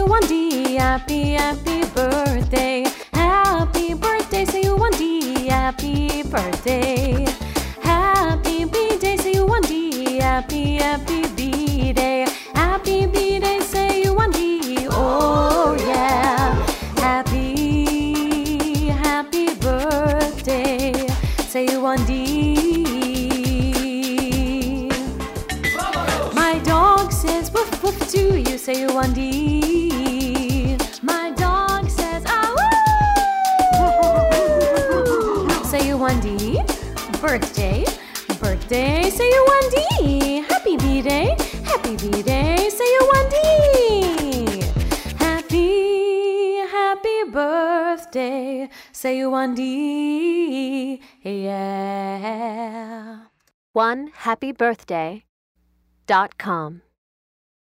one D. Happy, happy birthday. Happy birthday, say you one D. Happy birthday. Happy B-day, say you one D. Happy, happy B-day. Happy B-day, say you one D. Oh yeah. Happy, happy birthday, say you one D. My dog says woof woof to you, say you one D. My dog says ah woo, say you one D. Birthday, birthday, say you one D. Happy B-day, happy B-day, say you one D. Happy, happy birthday, say you one D. Yeah. OneHappyBirthday.com